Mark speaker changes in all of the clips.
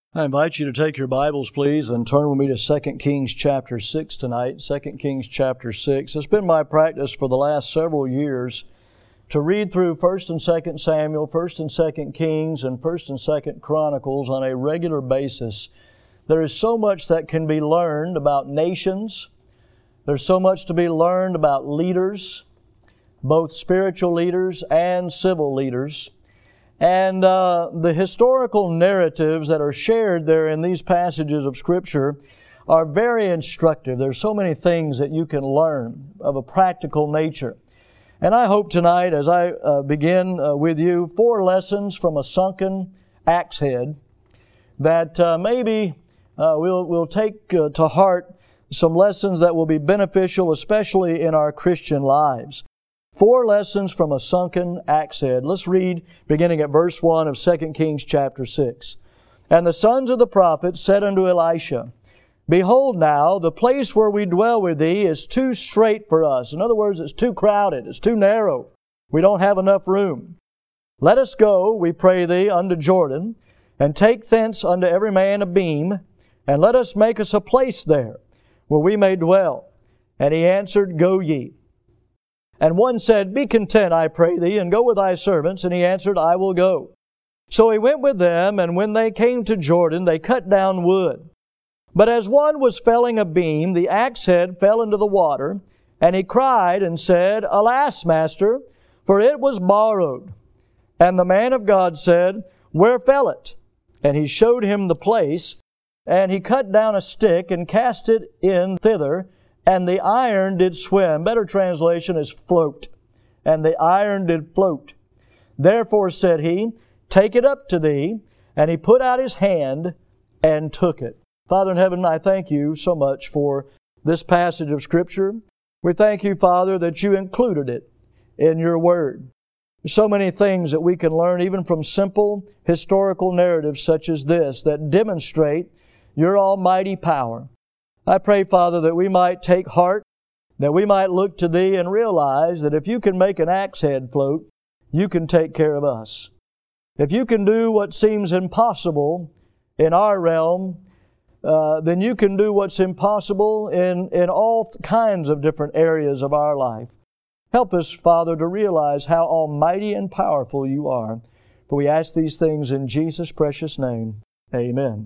Speaker 1: I invite you to take your Bibles, please, and turn with me to 2 Kings chapter 6 tonight. 2 Kings chapter 6. It's been my practice for the last several years to read through 1st and 2nd Samuel, 1st and 2nd Kings, and 1st and 2nd Chronicles on a regular basis. There is so much that can be learned about nations. There's so much to be learned about leaders, both spiritual leaders and civil leaders. And the historical narratives that are shared there in these passages of Scripture are very instructive. There's so many things that you can learn of a practical nature. And I hope tonight, as I begin with you, 4 lessons from a sunken axe head that maybe we'll take to heart some lessons that will be beneficial, especially in our Christian lives. 4 lessons from a sunken axe head. Let's read beginning at verse 1 of 2 Kings chapter 6. And the sons of the prophets said unto Elisha, Behold now, the place where we dwell with thee is too strait for us. In other words, it's too crowded, it's too narrow. We don't have enough room. Let us go, we pray thee, unto Jordan, and take thence unto every man a beam, and let us make us a place there, where we may dwell. And he answered, Go ye. And one said, Be content, I pray thee, and go with thy servants. And he answered, I will go. So he went with them, and when they came to Jordan, they cut down wood. But as one was felling a beam, the axe head fell into the water, and he cried and said, Alas, master, for it was borrowed. And the man of God said, Where fell it? And he showed him the place, and he cut down a stick and cast it in thither, and the iron did swim. Better translation is float. And the iron did float. Therefore said he, Take it up to thee. And he put out his hand and took it. Father in heaven, I thank you so much for this passage of Scripture. We thank you, Father, that you included it in your Word. There's so many things that we can learn even from simple historical narratives such as this that demonstrate your almighty power. I pray, Father, that we might take heart, that we might look to Thee and realize that if you can make an axe head float, you can take care of us. If you can do what seems impossible in our realm, then you can do what's impossible in all kinds of different areas of our life. Help us, Father, to realize how almighty and powerful you are. For we ask these things in Jesus' precious name. Amen.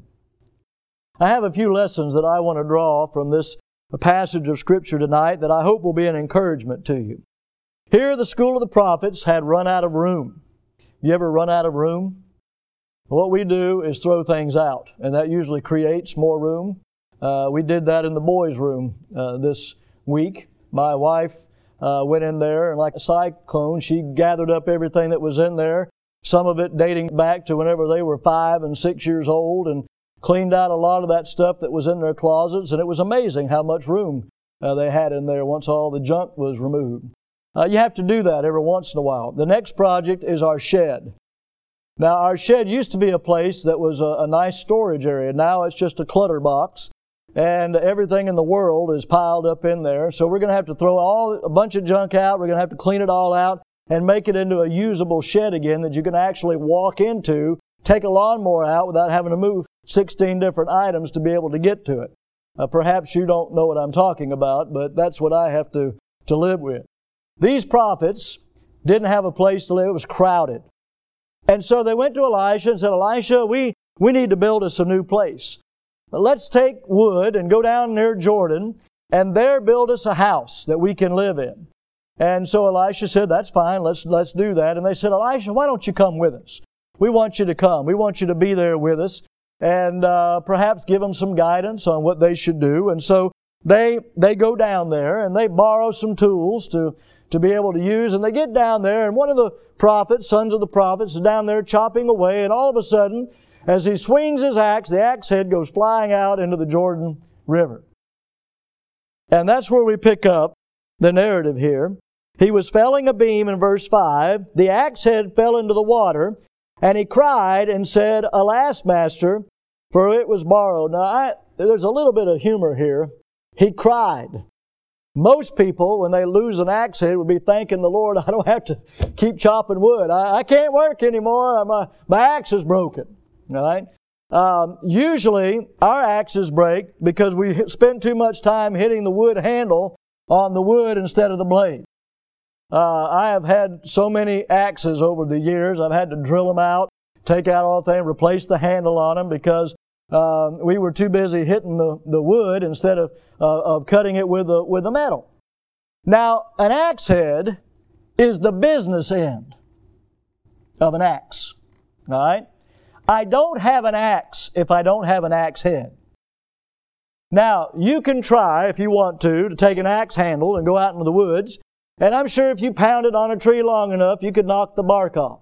Speaker 1: I have a few lessons that I want to draw from this passage of Scripture tonight that I hope will be an encouragement to you. Here the school of the prophets had run out of room. You ever run out of room? What we do is throw things out, and that usually creates more room. We did that in the boys' room this week. My wife went in there, and like a cyclone, she gathered up everything that was in there, some of it dating back to whenever they were 5 and 6 years old, and cleaned out a lot of that stuff that was in their closets, and it was amazing how much room they had in there once all the junk was removed. You have to do that every once in a while. The next project is our shed. Now, our shed used to be a place that was a nice storage area. Now it's just a clutter box, and everything in the world is piled up in there. So we're going to have to throw a bunch of junk out. We're going to have to clean it all out and make it into a usable shed again that you can actually walk into, take a lawnmower out without having to move 16 different items to be able to get to it. Perhaps you don't know what I'm talking about, but that's what I have to live with. These prophets didn't have a place to live. It was crowded. And so they went to Elisha and said, Elisha, we need to build us a new place. Let's take wood and go down near Jordan and there build us a house that we can live in. And so Elisha said, that's fine, let's do that. And they said, Elisha, why don't you come with us? We want you to come. We want you to be there with us and perhaps give them some guidance on what they should do. And so they go down there and they borrow some tools to be able to use. And they get down there, and one of the prophets, sons of the prophets, is down there chopping away. And all of a sudden, as he swings his axe, the axe head goes flying out into the Jordan River. And that's where we pick up the narrative here. He was felling a beam in verse 5. The axe head fell into the water, and he cried and said, Alas, master, for it was borrowed. Now, there's a little bit of humor here. He cried. Most people, when they lose an axe head, would be thanking the Lord, I don't have to keep chopping wood. I can't work anymore. My axe is broken. All right? Usually our axes break because we spend too much time hitting the wood handle on the wood instead of the blade. I have had so many axes over the years. I've had to drill them out, take out all the thing, replace the handle on them because we were too busy hitting the wood instead of cutting it with the metal. Now, an axe head is the business end of an axe. All right? I don't have an axe if I don't have an axe head. Now, you can try, if you want to take an axe handle and go out into the woods, and I'm sure if you pound it on a tree long enough, you could knock the bark off.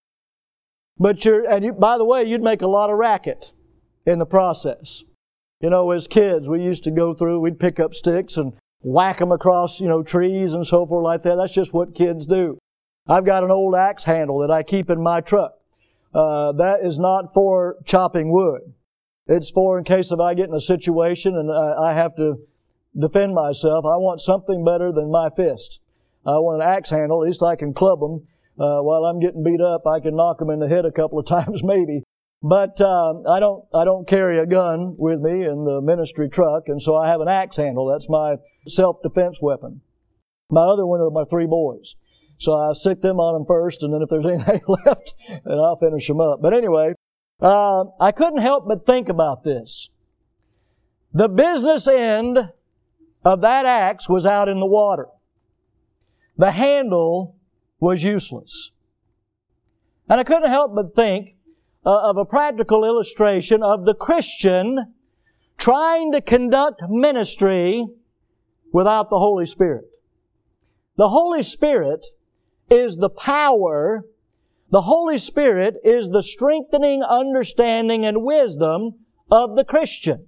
Speaker 1: But by the way, you'd make a lot of racket in the process. You know, as kids, we used to go through, we'd pick up sticks and whack them across, trees and so forth like that. That's just what kids do. I've got an old axe handle that I keep in my truck. That is not for chopping wood. It's for in case if I get in a situation and I have to defend myself, I want something better than my fist. I want an axe handle, at least I can club them. While I'm getting beat up, I can knock them in the head a couple of times maybe. But I don't carry a gun with me in the ministry truck, and so I have an axe handle. That's my self-defense weapon. My other one are my 3 boys. So I stick them on them first, and then if there's anything left, then I'll finish them up. But anyway, I couldn't help but think about this. The business end of that axe was out in the water. The handle was useless. And I couldn't help but think of a practical illustration of the Christian trying to conduct ministry without the Holy Spirit. The Holy Spirit is the power. The Holy Spirit is the strengthening understanding and wisdom of the Christian.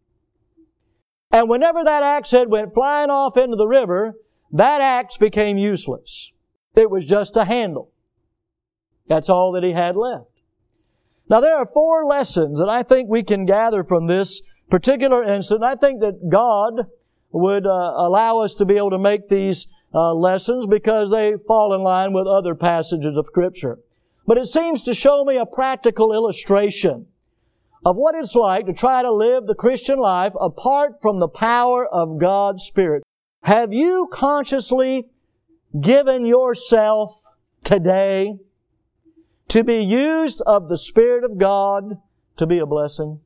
Speaker 1: And whenever that axe head went flying off into the river, that axe became useless. It was just a handle. That's all that he had left. Now there are 4 lessons that I think we can gather from this particular incident. I think that God would allow us to be able to make these lessons because they fall in line with other passages of Scripture. But it seems to show me a practical illustration of what it's like to try to live the Christian life apart from the power of God's Spirit. Have you consciously given yourself today to be used of the Spirit of God to be a blessing?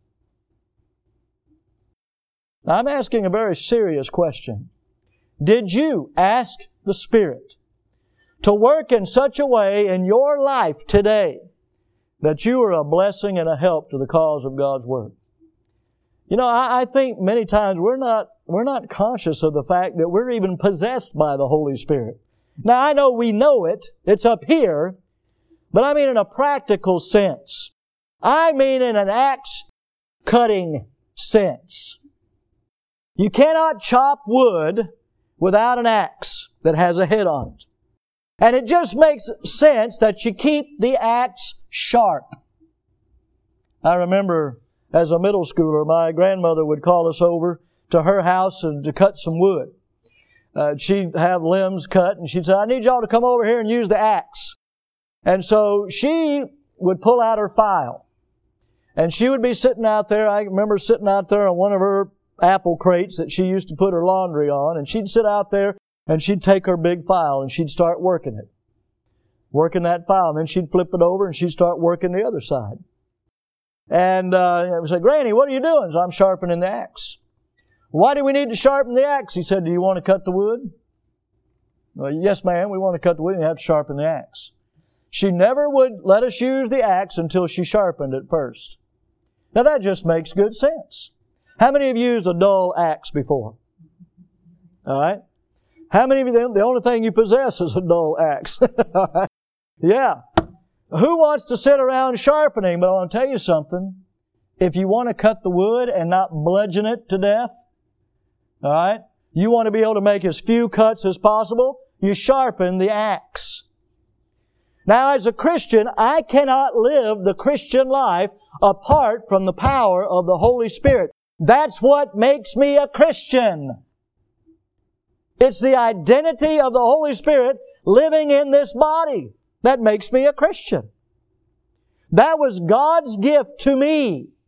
Speaker 1: I'm asking a very serious question. Did you ask the Spirit to work in such a way in your life today that you are a blessing and a help to the cause of God's Word? I think many times we're not conscious of the fact that we're even possessed by the Holy Spirit. Now, I know we know it. It's up here. But I mean in a practical sense. I mean in an axe-cutting sense. You cannot chop wood without an axe that has a head on it. And it just makes sense that you keep the axe sharp. I remember as a middle schooler, my grandmother would call us over to her house and to cut some wood. She'd have limbs cut and she'd say, I need y'all to come over here and use the axe. And so she would pull out her file. And she would be sitting out there. I remember sitting out there on one of her apple crates that she used to put her laundry on. And she'd sit out there and she'd take her big file and she'd start working it. Working that file. And then she'd flip it over and she'd start working the other side. And I would say, Granny, what are you doing? So I'm sharpening the axe. Why do we need to sharpen the axe? He said, do you want to cut the wood? Well, yes, ma'am, we want to cut the wood and you have to sharpen the axe. She never would let us use the axe until she sharpened it first. Now that just makes good sense. How many of you used a dull axe before? All right. How many of you, the only thing you possess is a dull axe? Yeah. Who wants to sit around sharpening? But I want to tell you something. If you want to cut the wood and not bludgeon it to death, all right, you want to be able to make as few cuts as possible, you sharpen the axe. Now, as a Christian, I cannot live the Christian life apart from the power of the Holy Spirit. That's what makes me a Christian. It's the identity of the Holy Spirit living in this body that makes me a Christian. That was God's gift to me.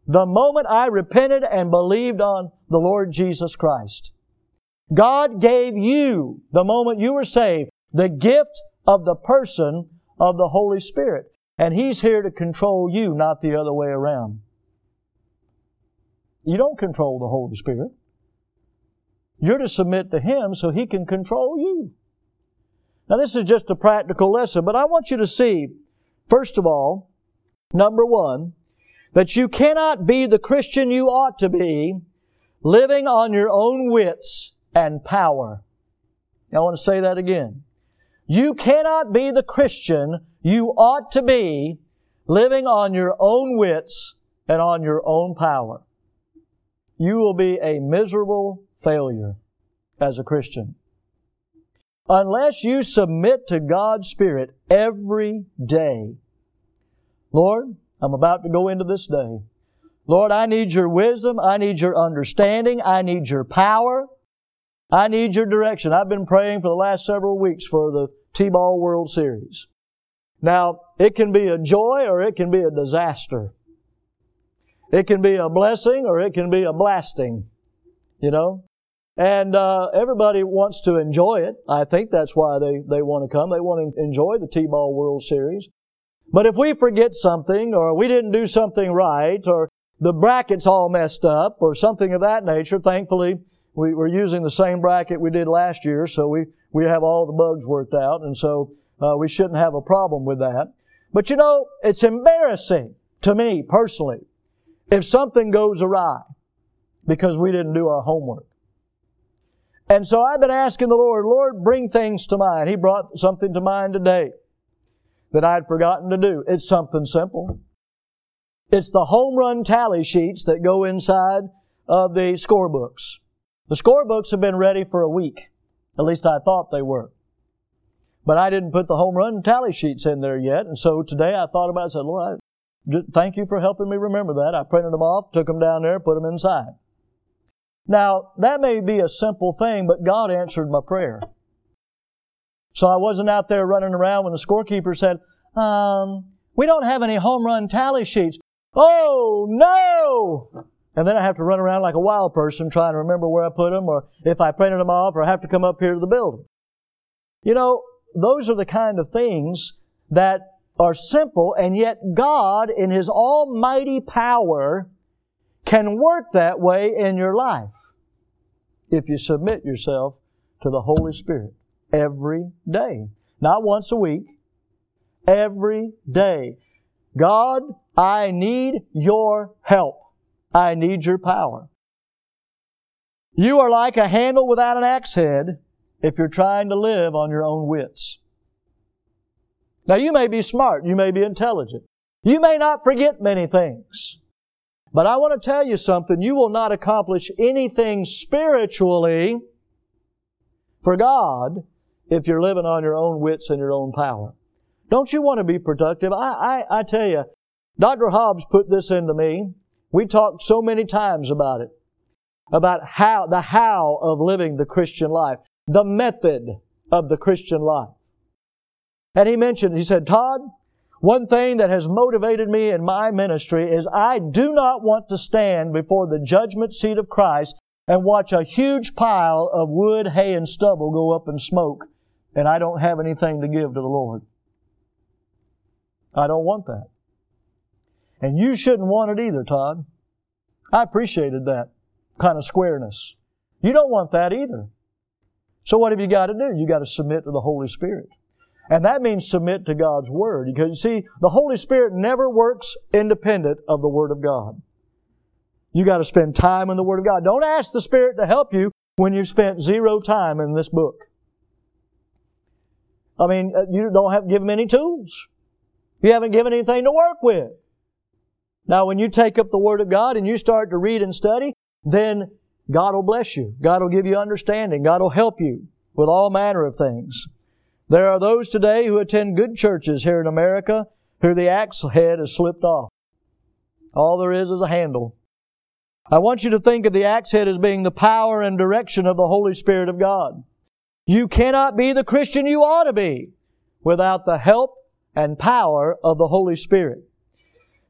Speaker 1: The moment I repented and believed on the Lord Jesus Christ. God gave you, the moment you were saved, the gift of the person of the Holy Spirit. And He's here to control you, not the other way around. You don't control the Holy Spirit. You're to submit to Him so He can control you. Now this is just a practical lesson, but I want you to see, first of all, number one, that you cannot be the Christian you ought to be living on your own wits and power. I want to say that again. You cannot be the Christian you ought to be living on your own wits and on your own power. You will be a miserable failure as a Christian. Unless you submit to God's Spirit every day. Lord, I'm about to go into this day. Lord, I need Your wisdom. I need Your understanding. I need Your power. I need Your direction. I've been praying for the last several weeks for the T-Ball World Series. Now, it can be a joy or it can be a disaster. It can be a blessing or it can be a blasting, you know. And everybody wants to enjoy it. I think that's why they want to come. They want to enjoy the T-Ball World Series. But if we forget something, or we didn't do something right, or the bracket's all messed up, or something of that nature, thankfully, we're using the same bracket we did last year, so we have all the bugs worked out, and so we shouldn't have a problem with that. But you know, it's embarrassing to me personally if something goes awry because we didn't do our homework. And so I've been asking the Lord, bring things to mind. He brought something to mind today that I'd forgotten to do. It's something simple. It's the home run tally sheets that go inside of the scorebooks. The scorebooks have been ready for a week. At least I thought they were. But I didn't put the home run tally sheets in there yet. And so today I thought about it and said, Lord, thank You for helping me remember that. I printed them off, took them down there, put them inside. Now, that may be a simple thing, but God answered my prayer. So I wasn't out there running around when the scorekeeper said, we don't have any home run tally sheets. Oh, no! And then I have to run around like a wild person trying to remember where I put them, or if I printed them off, or I have to come up here to the building. You know, those are the kind of things that are simple, and yet God, in His almighty power, can work that way in your life if you submit yourself to the Holy Spirit every day. Not once a week, every day. God, I need Your help. I need Your power. You are like a handle without an axe head if you're trying to live on your own wits. Now, you may be smart. You may be intelligent. You may not forget many things. But I want to tell you something. You will not accomplish anything spiritually for God if you're living on your own wits and your own power. Don't you want to be productive? I tell you, Dr. Hobbs put this into me. We talked so many times about it, about the how of living the Christian life, the method of the Christian life. And he said, Todd, one thing that has motivated me in my ministry is I do not want to stand before the judgment seat of Christ and watch a huge pile of wood, hay, and stubble go up in smoke, and I don't have anything to give to the Lord. I don't want that. And you shouldn't want it either, Todd. I appreciated that kind of squareness. You don't want that either. So what have you got to do? You got to submit to the Holy Spirit. And that means submit to God's Word. Because you see, the Holy Spirit never works independent of the Word of God. You got to spend time in the Word of God. Don't ask the Spirit to help you when you've spent 0 time in this book. I mean, you don't have to give Him any tools. You haven't given anything to work with. Now, when you take up the Word of God and you start to read and study, then God will bless you. God will give you understanding. God will help you with all manner of things. There are those today who attend good churches here in America who the axe head has slipped off. All there is a handle. I want you to think of the axe head as being the power and direction of the Holy Spirit of God. You cannot be the Christian you ought to be without the help and power of the Holy Spirit.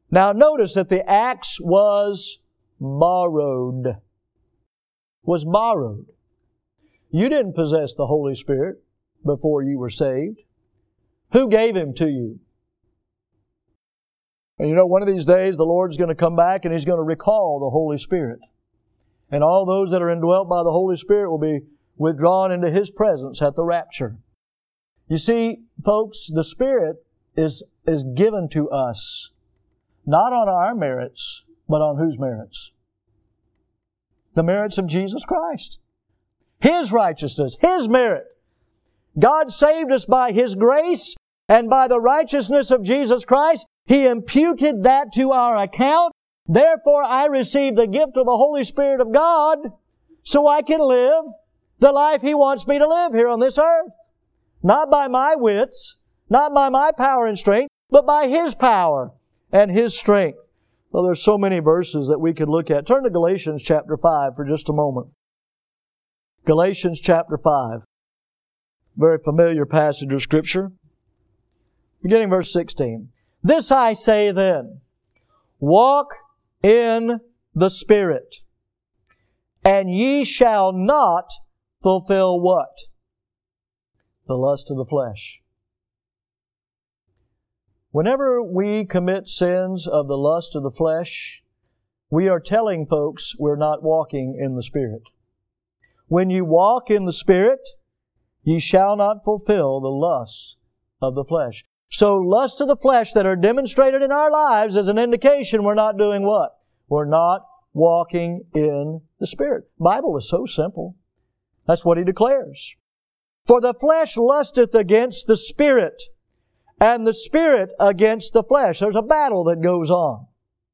Speaker 1: Now notice that the axe was borrowed. Was borrowed. You didn't possess the Holy Spirit before you were saved. Who gave Him to you? And you know, one of these days the Lord's going to come back and He's going to recall the Holy Spirit. And all those that are indwelt by the Holy Spirit will be withdrawn into His presence at the rapture. You see, folks, the Spirit is given to us, not on our merits, but on whose merits? The merits of Jesus Christ. His righteousness, His merit. God saved us by His grace, and by the righteousness of Jesus Christ, He imputed that to our account. Therefore, I receive the gift of the Holy Spirit of God so I can live the life He wants me to live here on this earth. Not by my wits, not by my power and strength, but by His power and His strength. Well, there's so many verses that we could look at. Turn to Galatians chapter 5 for just a moment. Galatians chapter 5. Very familiar passage of Scripture. Beginning verse 16. This I say then, walk in the Spirit, and ye shall not fulfill what? The lust of the flesh. Whenever we commit sins of the lust of the flesh, we are telling folks we're not walking in the Spirit. When you walk in the Spirit, ye shall not fulfill the lusts of the flesh. So lusts of the flesh that are demonstrated in our lives is an indication we're not doing what? We're not walking in the Spirit. The Bible is so simple. That's what He declares. For the flesh lusteth against the Spirit, and the Spirit against the flesh. There's a battle that goes on.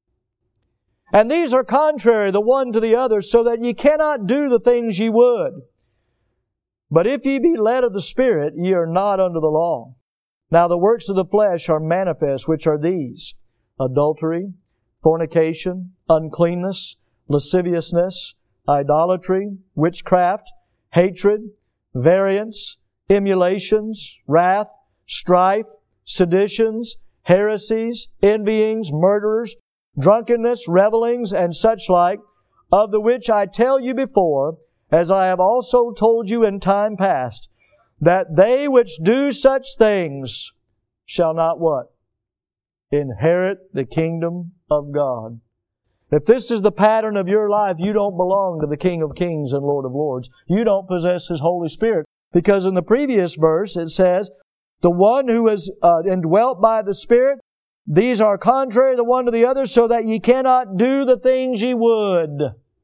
Speaker 1: And these are contrary the one to the other, so that ye cannot do the things ye would. But if ye be led of the Spirit, ye are not under the law. Now the works of the flesh are manifest, which are these: adultery, fornication, uncleanness, lasciviousness, idolatry, witchcraft, hatred, variance, emulations, wrath, strife, seditions, heresies, envyings, murderers, drunkenness, revellings, and such like, of the which I tell you before, as I have also told you in time past, that they which do such things shall not what? Inherit the kingdom of God. If this is the pattern of your life, you don't belong to the King of Kings and Lord of Lords. You don't possess His Holy Spirit. Because in the previous verse it says, the one who is indwelt by the Spirit, these are contrary the one to the other, so that ye cannot do the things ye would.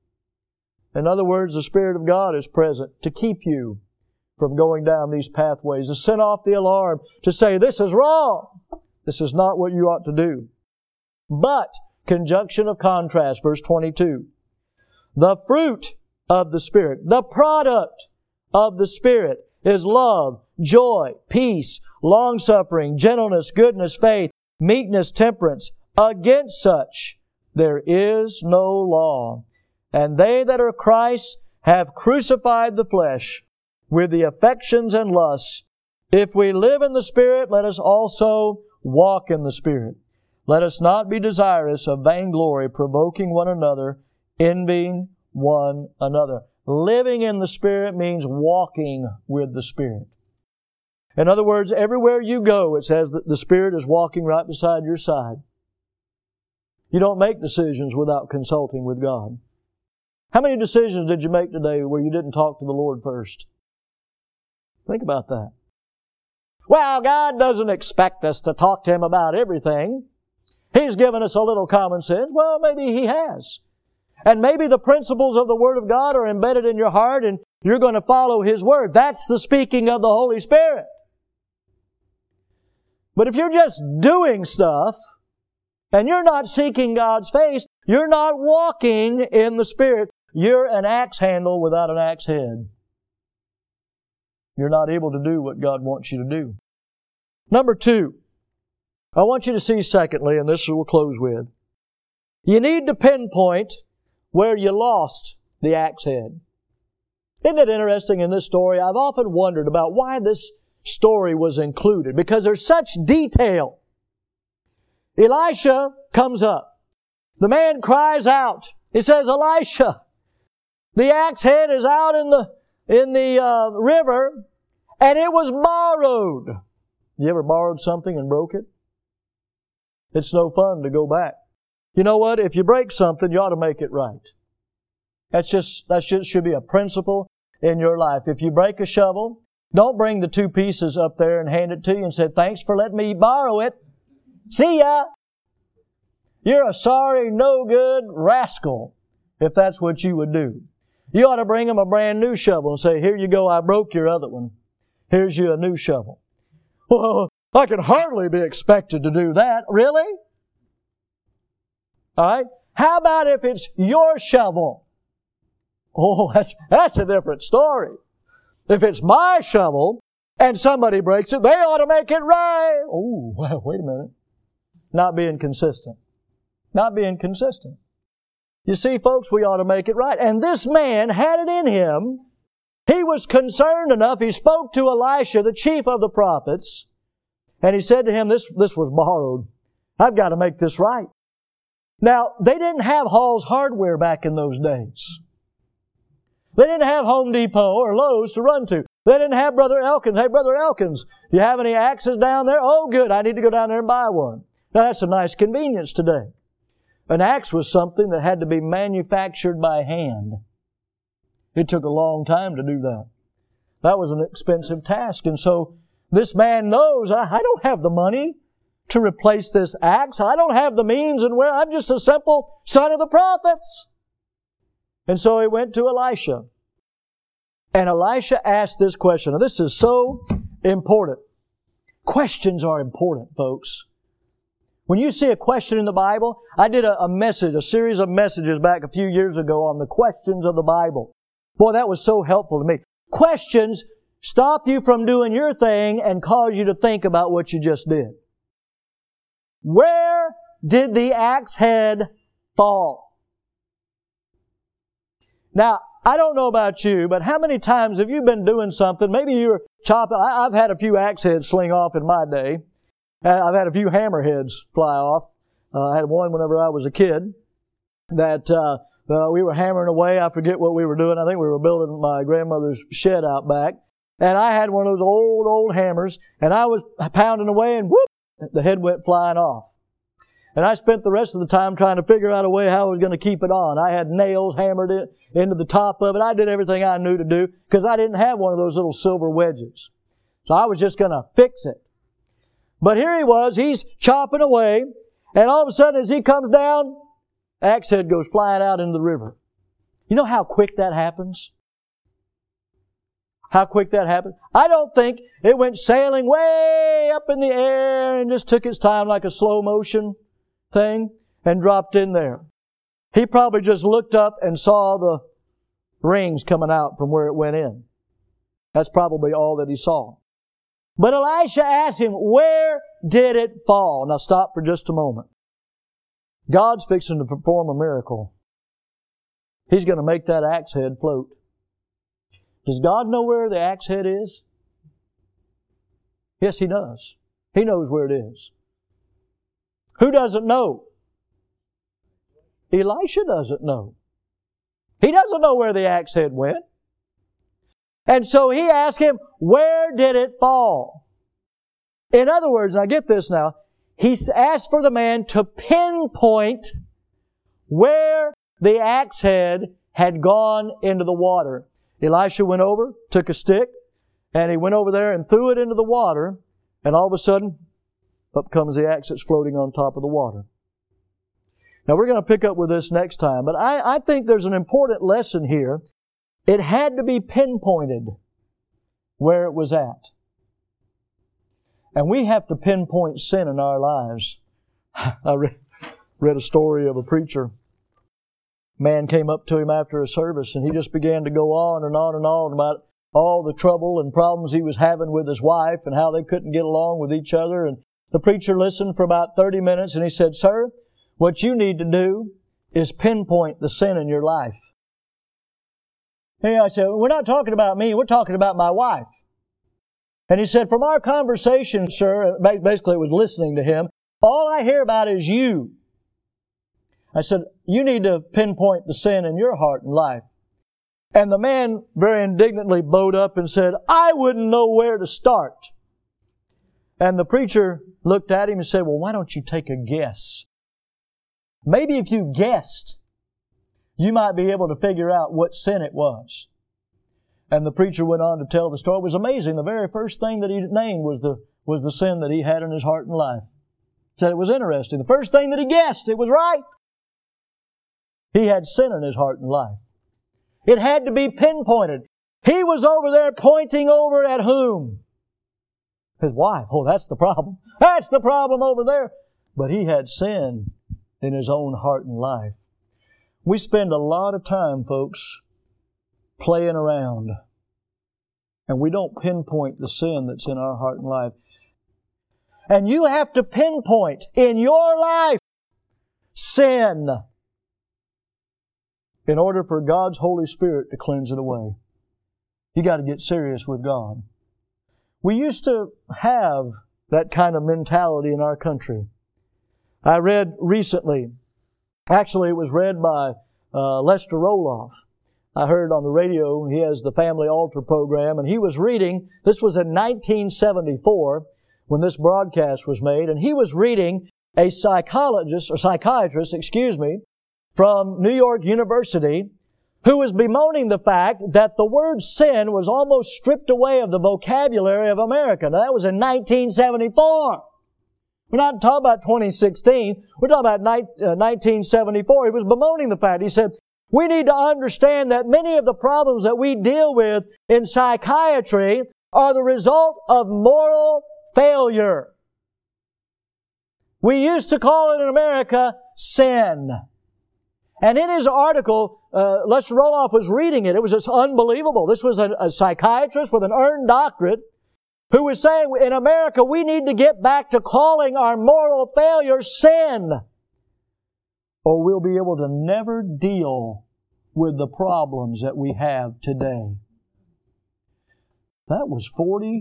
Speaker 1: In other words, the Spirit of God is present to keep you from going down these pathways, to send off the alarm, to say, this is wrong. This is not what you ought to do. But, conjunction of contrast, verse 22. The fruit of the Spirit, the product of the Spirit is love, joy, peace, long-suffering, gentleness, goodness, faith, meekness, temperance. Against such there is no law. And they that are Christ's have crucified the flesh with the affections and lusts. If we live in the Spirit, let us also walk in the Spirit. Let us not be desirous of vainglory, provoking one another, envying one another. Living in the Spirit means walking with the Spirit. In other words, everywhere you go, it says that the Spirit is walking right beside your side. You don't make decisions without consulting with God. How many decisions did you make today where you didn't talk to the Lord first? Think about that. Well, God doesn't expect us to talk to Him about everything. He's given us a little common sense. Well, maybe He has. And maybe the principles of the Word of God are embedded in your heart and you're going to follow His Word. That's the speaking of the Holy Spirit. But if you're just doing stuff and you're not seeking God's face, you're not walking in the Spirit. You're an axe handle without an axe head. You're not able to do what God wants you to do. Number 2, I want you to see secondly, and this we'll close with, you need to pinpoint where you lost the axe head. Isn't it interesting in this story? I've often wondered about why this story was included, because there's such detail. Elisha comes up. The man cries out. He says, Elisha, the axe head is out in the river, and it was borrowed. You ever borrowed something and broke it? It's no fun to go back. You know what? If you break something, you ought to make it right. That should be a principle in your life. If you break a shovel, don't bring the two pieces up there and hand it to you and say, thanks for letting me borrow it. See ya. You're a sorry, no good rascal if that's what you would do. You ought to bring them a brand new shovel and say, here you go, I broke your other one. Here's you a new shovel. Well, I can hardly be expected to do that. Really? All right. How about if it's your shovel? Oh, that's a different story. If it's my shovel and somebody breaks it, they ought to make it right. Oh, well, wait a minute. Not being consistent. Not being consistent. You see, folks, we ought to make it right. And this man had it in him. He was concerned enough. He spoke to Elisha, the chief of the prophets, and he said to him, this was borrowed. I've got to make this right. Now, they didn't have Hall's Hardware back in those days. They didn't have Home Depot or Lowe's to run to. They didn't have Brother Elkins. Hey, Brother Elkins, do you have any axes down there? Oh, good. I need to go down there and buy one. Now, that's a nice convenience today. An axe was something that had to be manufactured by hand. It took a long time to do that. That was an expensive task. And so this man knows, I don't have the money to replace this axe. I don't have the means and where. I'm just a simple son of the prophets. And so he went to Elisha. And Elisha asked this question. Now, this is so important. Questions are important, folks. When you see a question in the Bible, I did a series of messages back a few years ago on the questions of the Bible. Boy, that was so helpful to me. Questions stop you from doing your thing and cause you to think about what you just did. Where did the axe head fall? Now, I don't know about you, but how many times have you been doing something? Maybe you were chopping. I've had a few axe heads sling off in my day. I've had a few hammerheads fly off. I had one whenever I was a kid that we were hammering away. I forget what we were doing. I think we were building my grandmother's shed out back. And I had one of those old hammers, and I was pounding away, and whoop, the head went flying off. And I spent the rest of the time trying to figure out a way how I was going to keep it on. I had nails hammered into the top of it. I did everything I knew to do because I didn't have one of those little silver wedges. So I was just going to fix it. But here he was, he's chopping away, and all of a sudden as he comes down, axe head goes flying out into the river. You know how quick that happens? How quick that happened? I don't think it went sailing way up in the air and just took its time like a slow motion thing and dropped in there. He probably just looked up and saw the rings coming out from where it went in. That's probably all that he saw. But Elisha asked him, where did it fall? Now stop for just a moment. God's fixing to perform a miracle. He's going to make that axe head float. Does God know where the axe head is? Yes, He does. He knows where it is. Who doesn't know? Elisha doesn't know. He doesn't know where the axe head went. And so he asked him, where did it fall? In other words, now get this now, he asked for the man to pinpoint where the axe head had gone into the water. Elisha went over, took a stick, and he went over there and threw it into the water, and all of a sudden, up comes the axe that's floating on top of the water. Now we're going to pick up with this next time, but I think there's an important lesson here. It had to be pinpointed where it was at. And we have to pinpoint sin in our lives. I read a story of a preacher. A man came up to him after a service and he just began to go on and on and on about all the trouble and problems he was having with his wife and how they couldn't get along with each other. And the preacher listened for about 30 minutes and he said, "Sir, what you need to do is pinpoint the sin in your life." And I said, "We're not talking about me, we're talking about my wife." And he said, "From our conversation, sir," basically it was listening to him, "all I hear about is you. I said, you need to pinpoint the sin in your heart and life. And the man very indignantly bowed up and said, I wouldn't know where to start. And the preacher looked at him and said, well, why don't you take a guess? Maybe if you guessed, you might be able to figure out what sin it was. And the preacher went on to tell the story. It was amazing. The very first thing that he named was the sin that he had in his heart and life. He said it was interesting. The first thing that he guessed, it was right. He had sin in his heart and life. It had to be pinpointed. He was over there pointing over at whom? His wife. Oh, that's the problem. That's the problem over there. But he had sin in his own heart and life. We spend a lot of time, folks, playing around. And we don't pinpoint the sin that's in our heart and life. And you have to pinpoint in your life sin in order for God's Holy Spirit to cleanse it away. You got to get serious with God. We used to have that kind of mentality in our country. I read recently, actually it was read by Lester Roloff. I heard on the radio, he has the Family Altar program, and he was reading, this was in 1974 when this broadcast was made, and he was reading a psychiatrist, from New York University who was bemoaning the fact that the word sin was almost stripped away of the vocabulary of America. Now, that was in 1974. We're not talking about 2016. We're talking about 1974. He was bemoaning the fact. He said, we need to understand that many of the problems that we deal with in psychiatry are the result of moral failure. We used to call it in America sin. And in his article, Lester Roloff was reading it. It was just unbelievable. This was a psychiatrist with an earned doctorate who was saying, in America, we need to get back to calling our moral failure sin, or we'll be able to never deal with the problems that we have today. That was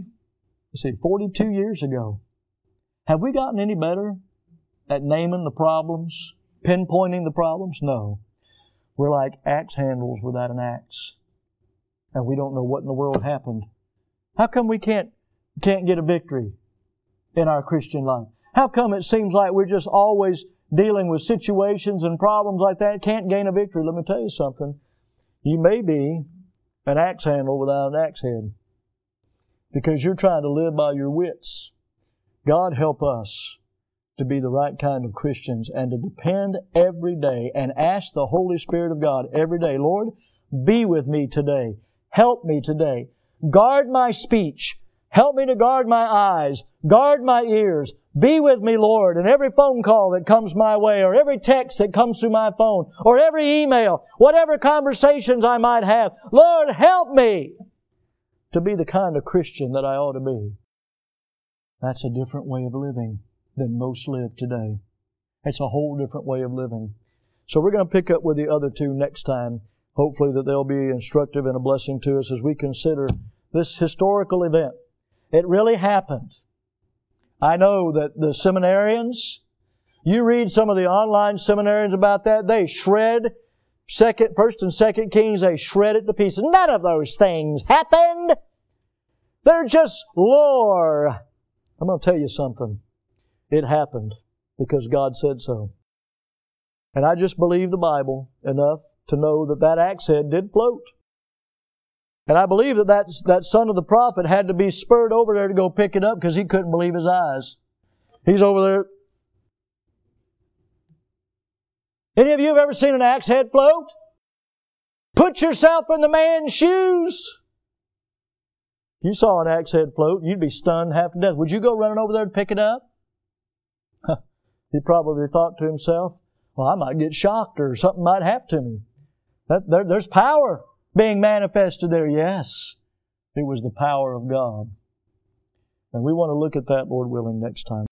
Speaker 1: 42 years ago. Have we gotten any better at naming the problems, pinpointing the problems? No. We're like axe handles without an axe. And we don't know what in the world happened. How come we can't get a victory in our Christian life? How come it seems like we're just always dealing with situations and problems like that, can't gain a victory? Let me tell you something. You may be an axe handle without an axe head because you're trying to live by your wits. God help us to be the right kind of Christians and to depend every day and ask the Holy Spirit of God every day, Lord, be with me today. Help me today. Guard my speech. Help me to guard my eyes. Guard my ears. Be with me, Lord, in every phone call that comes my way, or every text that comes through my phone, or every email, whatever conversations I might have. Lord, help me to be the kind of Christian that I ought to be. That's a different way of living than most live today. It's a whole different way of living. So we're going to pick up with the other two next time. Hopefully that they'll be instructive and a blessing to us as we consider this historical event. It really happened. I know that the seminarians, you read some of the online seminarians about that, they shred First and Second Kings, they shred it to pieces. None of those things happened. They're just lore. I'm going to tell you something. It happened because God said so. And I just believe the Bible enough to know that that axe head did float. And I believe that son of the prophet had to be spurred over there to go pick it up because he couldn't believe his eyes. He's over there. Any of you have ever seen an axe head float? Put yourself in the man's shoes. You saw an axe head float, you'd be stunned half to death. Would you go running over there to pick it up? He probably thought to himself, well, I might get shocked or something might happen to me. There's power being manifested there. Yes, it was the power of God. And we want to look at that, Lord willing, next time.